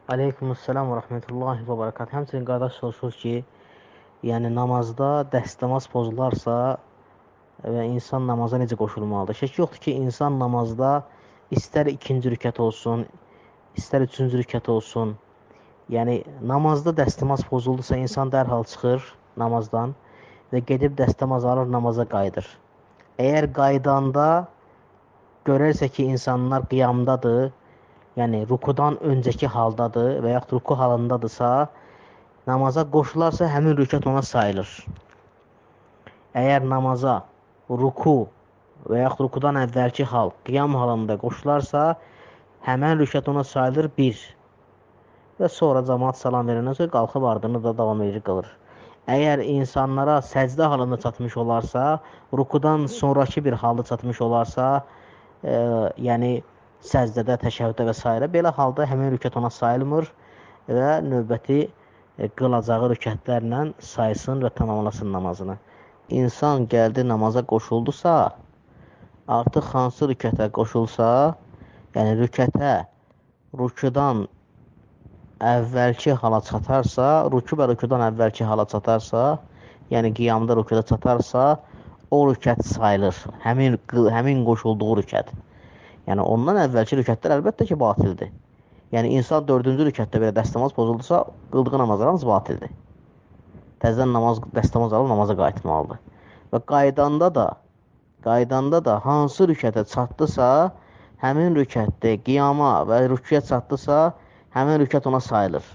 Aleykümselam və rəhmətullahi və bərəkət. Həmçinin qardaş soruşur ki, yəni namazda dəstəmaz pozularsa və insan namaza necə qoşulmalıdır? Şək yoxdur ki, insan namazda istər ikinci rükət olsun, istər üçüncü rükət olsun, yəni namazda dəstəmaz pozuldusa insan dərhal çıxır namazdan və gedib dəstəmaz alır, namaza qayıdır. Əgər qaydanda görərsə ki, insanlar qiyamdadır, yəni rukudan öncəki haldadır və yaxud ruku halındadırsa, namaza qoşularsa həmin rükət ona sayılır. Əgər namaza ruku və yaxud rukudan əvvəlki hal, qiyam halında qoşularsa, həmən rükət ona sayılır 1 və sonra cəmaat salam verəndən sonra qalxıb ardını da davam edir, qılır. Əgər insanlara səcdə halında çatmış olarsa, rukudan sonraki bir halda çatmış olarsa, yəni səcdədə, təşəhhüdə və s. belə halda həmin rükət ona sayılmır və növbəti qılacağı rükətlərlə saysın və tamamlasın namazını. İnsan gəldi namaza qoşuldusa, artıq hansı rükətə qoşulsa, yəni rükudan əvvəlki hala çatarsa, ruku və rukudan əvvəlki hala çatarsa, yəni qiyamda rukuda çatarsa, o rükət sayılır. Həmin qoşulduğu rükət. Yəni ondan əvvəlki rükətlər əlbəttə ki, batildir. Yəni insan 4-cü rükətdə belə dəstəmaz pozuldusa, qıldığı namazlar hamısı batildir. Təzədən dəstəmaz alıb namaza qayıtmalıdır. Və qaydanda da hansı rükətə çatdısa, həmin rükətdə qiyama və rükuya çatdısa, həmin rükət ona sayılır.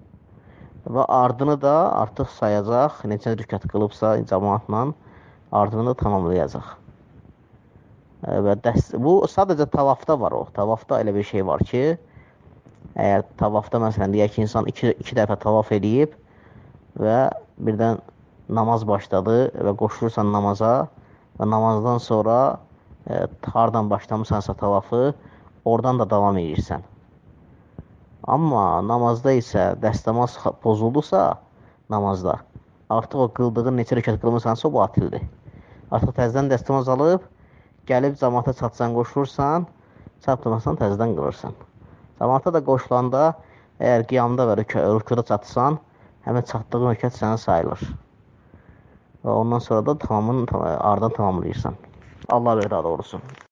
Və ardını da artıq sayacaq, neçə rükət qılıbsa cəmaatla, ardını da tamamlayacaq. Və bu sadəcə tavafda var o. Tavafda elə bir şey var ki, əgər tavafda məsələn deyək ki, insan iki dəfə tavaf edib və birdən namaz başladı və qoşulursan namaza və namazdan sonra hardan başlamısansa tavafı, oradan da davam edirsən. Amma namazda isə dəstəmaz pozuldusa, namazda, artıq o qıldığın neçə rükət qılmırsansa, o batildir. Artıq təzədən dəstəmaz alıb, gəlib cəmaata çatsan qoşulursan, çatdırmasan təzədən qılırsan. Cəmaata da qoşulanda, əgər qiyamda və rükuda çatsan, həmin çatdığın rükət sənə sayılır. Və ondan sonra da ardından tamamlayırsan. Allah verdə doğrusu.